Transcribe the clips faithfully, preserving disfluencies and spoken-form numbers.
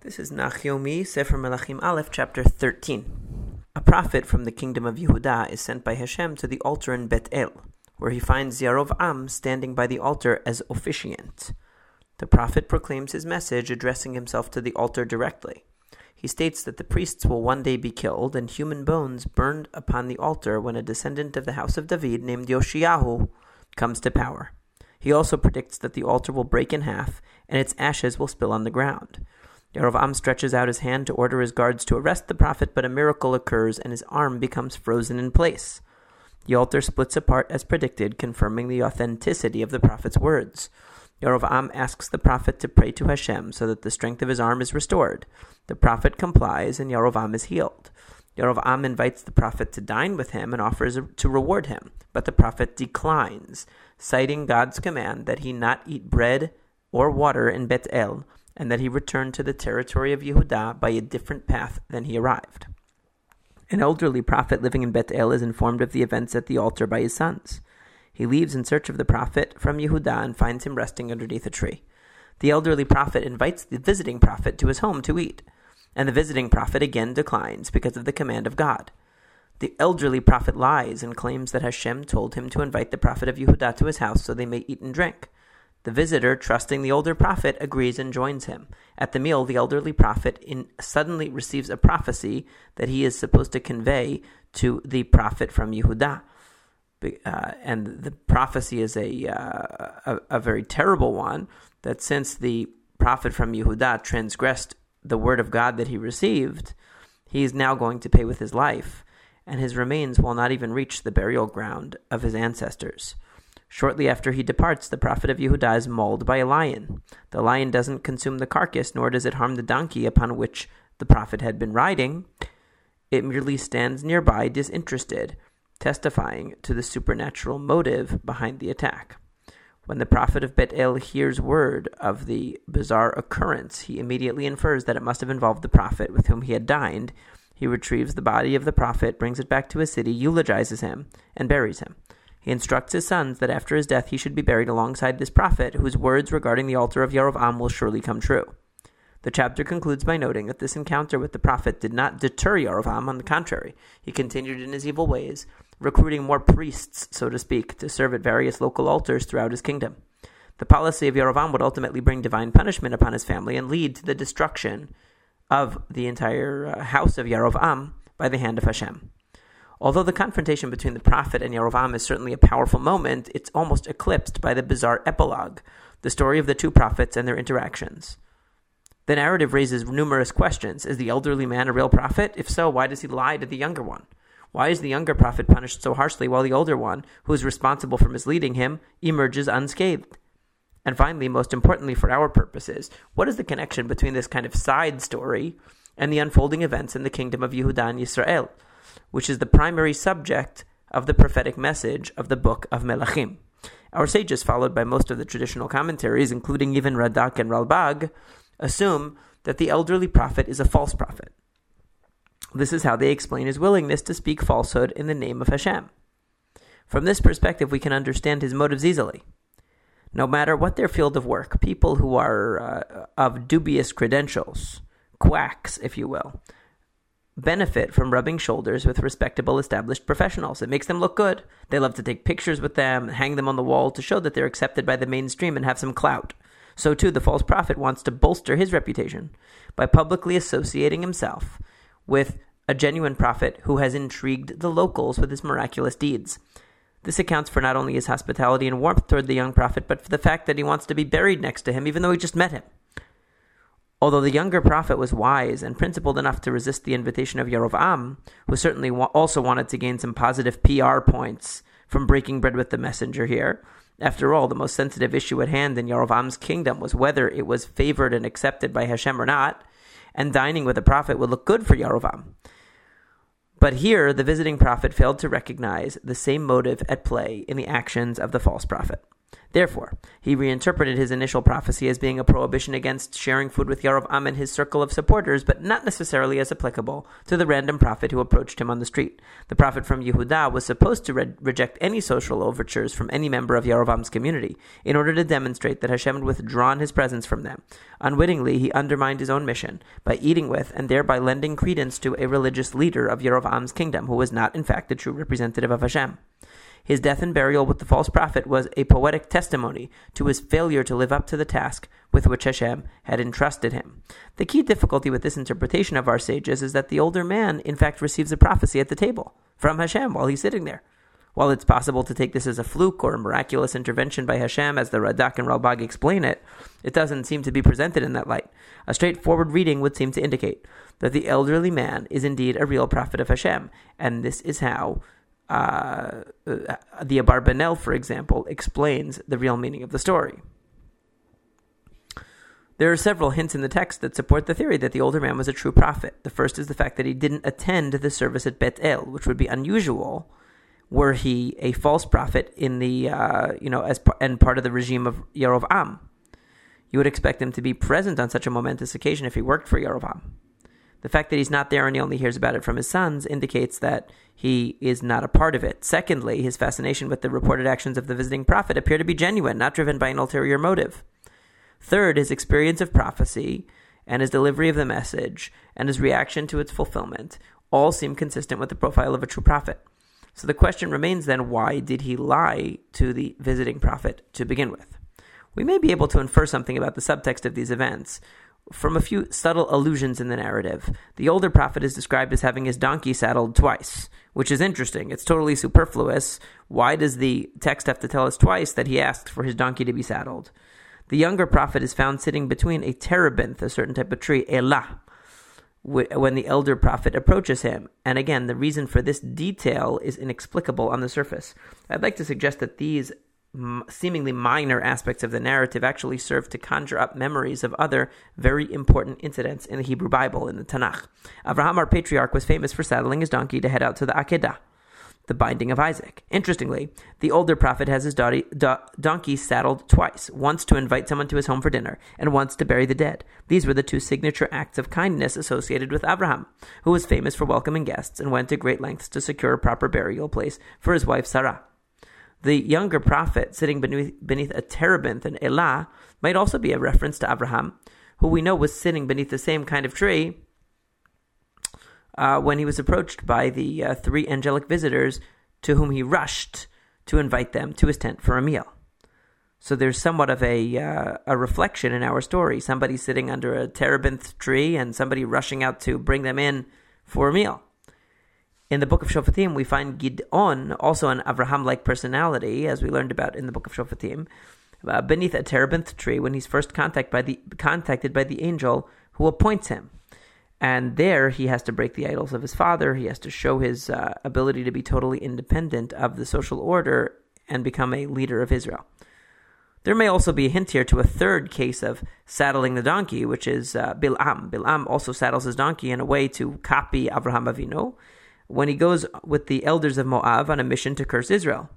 This is Nachomi, Sefer Melachim Aleph, chapter thirteen. A prophet from the kingdom of Yehuda is sent by Hashem to the altar in Bet El, where he finds Yerovam standing by the altar as officiant. The prophet proclaims his message, addressing himself to the altar directly. He states that the priests will one day be killed and human bones burned upon the altar when a descendant of the house of David named Yoshiyahu comes to power. He also predicts that the altar will break in half and its ashes will spill on the ground. Yerovam stretches out his hand to order his guards to arrest the prophet, but a miracle occurs and his arm becomes frozen in place. The altar splits apart as predicted, confirming the authenticity of the prophet's words. Yerovam asks the prophet to pray to Hashem so that the strength of his arm is restored. The prophet complies and Yerovam is healed. Yerovam invites the prophet to dine with him and offers to reward him, but the prophet declines, citing God's command that he not eat bread or water in Bet El, and that he returned to the territory of Yehuda by a different path than he arrived. An elderly prophet living in Bet El is informed of the events at the altar by his sons. He leaves in search of the prophet from Yehuda and finds him resting underneath a tree. The elderly prophet invites the visiting prophet to his home to eat, and the visiting prophet again declines because of the command of God. The elderly prophet lies and claims that Hashem told him to invite the prophet of Yehuda to his house so they may eat and drink. The visitor, trusting the older prophet, agrees and joins him. At the meal, the elderly prophet in, suddenly receives a prophecy that he is supposed to convey to the prophet from Yehuda. Uh, and the prophecy is a, uh, a a very terrible one, that since the prophet from Yehuda transgressed the word of God that he received, he is now going to pay with his life, and his remains will not even reach the burial ground of his ancestors. Shortly after he departs, the prophet of Yehuda is mauled by a lion. The lion doesn't consume the carcass, nor does it harm the donkey upon which the prophet had been riding. It merely stands nearby, disinterested, testifying to the supernatural motive behind the attack. When the prophet of Bet El hears word of the bizarre occurrence, he immediately infers that it must have involved the prophet with whom he had dined. He retrieves the body of the prophet, brings it back to his city, eulogizes him, and buries him. He instructs his sons that after his death he should be buried alongside this prophet, whose words regarding the altar of Yerovam will surely come true. The chapter concludes by noting that this encounter with the prophet did not deter Yerovam. On the contrary, he continued in his evil ways, recruiting more priests, so to speak, to serve at various local altars throughout his kingdom. The policy of Yerovam would ultimately bring divine punishment upon his family and lead to the destruction of the entire uh, house of Yerovam by the hand of Hashem. Although the confrontation between the prophet and Yerovam is certainly a powerful moment, it's almost eclipsed by the bizarre epilogue, the story of the two prophets and their interactions. The narrative raises numerous questions. Is the elderly man a real prophet? If so, why does he lie to the younger one? Why is the younger prophet punished so harshly while the older one, who is responsible for misleading him, emerges unscathed? And finally, most importantly for our purposes, what is the connection between this kind of side story and the unfolding events in the kingdom of Yehuda and Yisrael, which is the primary subject of the prophetic message of the book of Melachim? Our sages, followed by most of the traditional commentaries, including even Radak and Ralbag, assume that the elderly prophet is a false prophet. This is how they explain his willingness to speak falsehood in the name of Hashem. From this perspective, we can understand his motives easily. No matter what their field of work, people who are uh, of dubious credentials, quacks, if you will, benefit from rubbing shoulders with respectable established professionals. It makes them look good. They love to take pictures with them, hang them on the wall to show that they're accepted by the mainstream and have some clout. So too, the false prophet wants to bolster his reputation by publicly associating himself with a genuine prophet who has intrigued the locals with his miraculous deeds. This accounts for not only his hospitality and warmth toward the young prophet, but for the fact that he wants to be buried next to him, even though he just met him. Although the younger prophet was wise and principled enough to resist the invitation of Yerovam, who certainly wa- also wanted to gain some positive P R points from breaking bread with the messenger here, after all, the most sensitive issue at hand in Yerovam's kingdom was whether it was favored and accepted by Hashem or not, and dining with a prophet would look good for Yerovam. But here, the visiting prophet failed to recognize the same motive at play in the actions of the false prophet. Therefore, he reinterpreted his initial prophecy as being a prohibition against sharing food with Yerovam and his circle of supporters, but not necessarily as applicable to the random prophet who approached him on the street. The prophet from Yehudah was supposed to re- reject any social overtures from any member of Yerovam's community in order to demonstrate that Hashem had withdrawn his presence from them. Unwittingly, he undermined his own mission by eating with and thereby lending credence to a religious leader of Yerovam's kingdom who was not in fact the true representative of Hashem. His death and burial with the false prophet was a poetic testimony to his failure to live up to the task with which Hashem had entrusted him. The key difficulty with this interpretation of our sages is that the older man, in fact, receives a prophecy at the table from Hashem while he's sitting there. While it's possible to take this as a fluke or a miraculous intervention by Hashem, as the Radak and Ralbag explain it, it doesn't seem to be presented in that light. A straightforward reading would seem to indicate that the elderly man is indeed a real prophet of Hashem, and this is how Uh, the Abarbanel, for example, explains the real meaning of the story. There are several hints in the text that support the theory that the older man was a true prophet. The first is the fact that he didn't attend the service at Bet El, which would be unusual were he a false prophet in the uh, you know as and part of the regime of Yerovam. You would expect him to be present on such a momentous occasion if he worked for Yerovam. The fact that he's not there and he only hears about it from his sons indicates that he is not a part of it. Secondly, his fascination with the reported actions of the visiting prophet appear to be genuine, not driven by an ulterior motive. Third, his experience of prophecy and his delivery of the message and his reaction to its fulfillment all seem consistent with the profile of a true prophet. So the question remains then, why did he lie to the visiting prophet to begin with? We may be able to infer something about the subtext of these events from a few subtle allusions in the narrative. The older prophet is described as having his donkey saddled twice, which is interesting. It's totally superfluous. Why does the text have to tell us twice that he asked for his donkey to be saddled? The younger prophet is found sitting between a terebinth, a certain type of tree, elah, when the elder prophet approaches him. And again, the reason for this detail is inexplicable on the surface. I'd like to suggest that these seemingly minor aspects of the narrative actually serve to conjure up memories of other very important incidents in the Hebrew Bible, in the Tanakh. Abraham, our patriarch, was famous for saddling his donkey to head out to the Akedah, the binding of Isaac. Interestingly, the older prophet has his do- do- donkey saddled twice, once to invite someone to his home for dinner, and once to bury the dead. These were the two signature acts of kindness associated with Abraham, who was famous for welcoming guests and went to great lengths to secure a proper burial place for his wife Sarah. The younger prophet sitting beneath, beneath a terebinth, an elah, might also be a reference to Abraham, who we know was sitting beneath the same kind of tree uh, when he was approached by the uh, three angelic visitors to whom he rushed to invite them to his tent for a meal. So there's somewhat of a uh, a reflection in our story. Somebody sitting under a terebinth tree and somebody rushing out to bring them in for a meal. In the book of Shoftim, we find Gidon, also an Avraham-like personality, as we learned about in the book of Shoftim, uh, beneath a terebinth tree when he's first contact by the, contacted by the angel who appoints him. And there he has to break the idols of his father. He has to show his uh, ability to be totally independent of the social order and become a leader of Israel. There may also be a hint here to a third case of saddling the donkey, which is uh, Bil'am. Bil'am also saddles his donkey in a way to copy Avraham Avinu, when he goes with the elders of Moab on a mission to curse Israel.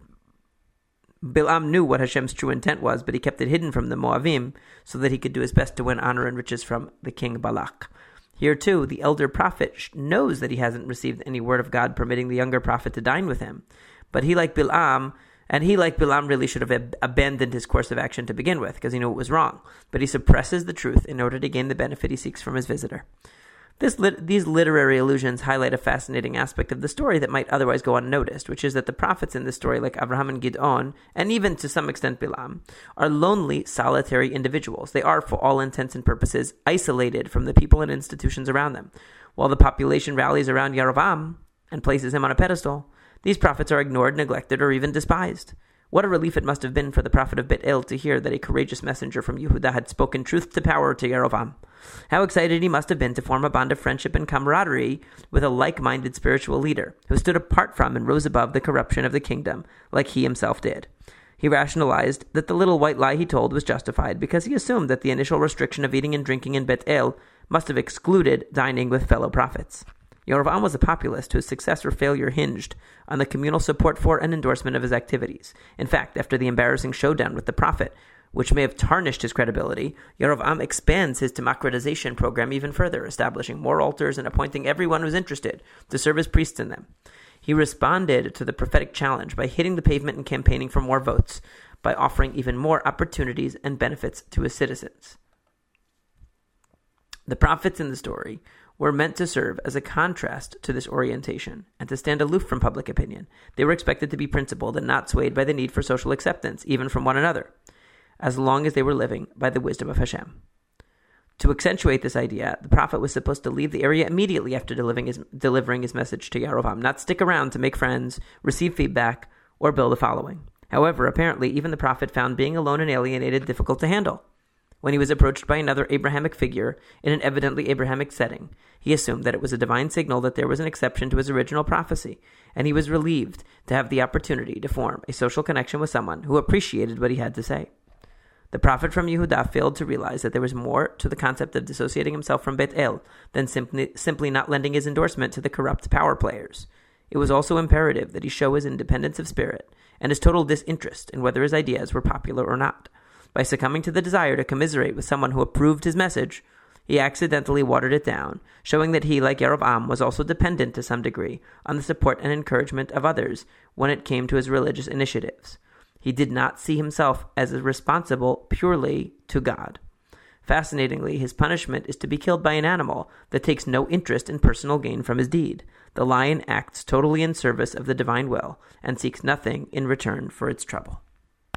Bil'am knew what Hashem's true intent was, but he kept it hidden from the Moavim so that he could do his best to win honor and riches from the king Balak. Here too, the elder prophet knows that he hasn't received any word of God permitting the younger prophet to dine with him. But he, like Bil'am, and he, like Bil'am, really should have ab- abandoned his course of action to begin with, because he knew it was wrong. But he suppresses the truth in order to gain the benefit he seeks from his visitor. This lit- these literary allusions highlight a fascinating aspect of the story that might otherwise go unnoticed, which is that the prophets in this story, like Avraham and Gidon, and even to some extent Bilam, are lonely, solitary individuals. They are, for all intents and purposes, isolated from the people and institutions around them. While the population rallies around Yerovam and places him on a pedestal, these prophets are ignored, neglected, or even despised. What a relief it must have been for the prophet of Bet El to hear that a courageous messenger from Yehudah had spoken truth to power to Yerovam. How excited he must have been to form a bond of friendship and camaraderie with a like-minded spiritual leader who stood apart from and rose above the corruption of the kingdom, like he himself did. He rationalized that the little white lie he told was justified because he assumed that the initial restriction of eating and drinking in Bet El must have excluded dining with fellow prophets. Yerovam was a populist whose success or failure hinged on the communal support for and endorsement of his activities. In fact, after the embarrassing showdown with the prophet, which may have tarnished his credibility, Yerovam expands his democratization program even further, establishing more altars and appointing everyone who's interested to serve as priests in them. He responded to the prophetic challenge by hitting the pavement and campaigning for more votes, by offering even more opportunities and benefits to his citizens. The prophets in the story were meant to serve as a contrast to this orientation and to stand aloof from public opinion. They were expected to be principled and not swayed by the need for social acceptance, even from one another, as long as they were living by the wisdom of Hashem. To accentuate this idea, the prophet was supposed to leave the area immediately after delivering his, delivering his message to Yerovam, not stick around to make friends, receive feedback, or build a following. However, apparently, even the prophet found being alone and alienated difficult to handle. When he was approached by another Abrahamic figure in an evidently Abrahamic setting, he assumed that it was a divine signal that there was an exception to his original prophecy, and he was relieved to have the opportunity to form a social connection with someone who appreciated what he had to say. The prophet from Yehudah failed to realize that there was more to the concept of dissociating himself from Beit El than simply, simply not lending his endorsement to the corrupt power players. It was also imperative that he show his independence of spirit and his total disinterest in whether his ideas were popular or not. By succumbing to the desire to commiserate with someone who approved his message, he accidentally watered it down, showing that he, like Yerovam, was also dependent to some degree on the support and encouragement of others when it came to his religious initiatives. He did not see himself as responsible purely to God. Fascinatingly, his punishment is to be killed by an animal that takes no interest in personal gain from his deed. The lion acts totally in service of the divine will and seeks nothing in return for its trouble.